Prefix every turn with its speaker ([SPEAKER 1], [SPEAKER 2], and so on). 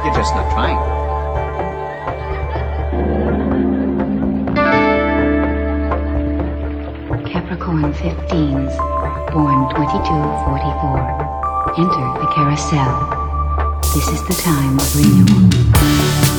[SPEAKER 1] You're just not trying.
[SPEAKER 2] Capricorn 15s, born 2244. Enter the carousel. This is the time of renewal.